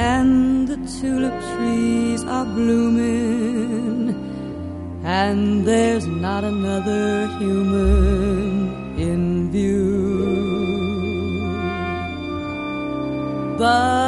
and the tulip trees are blooming, and there's not another human in view. But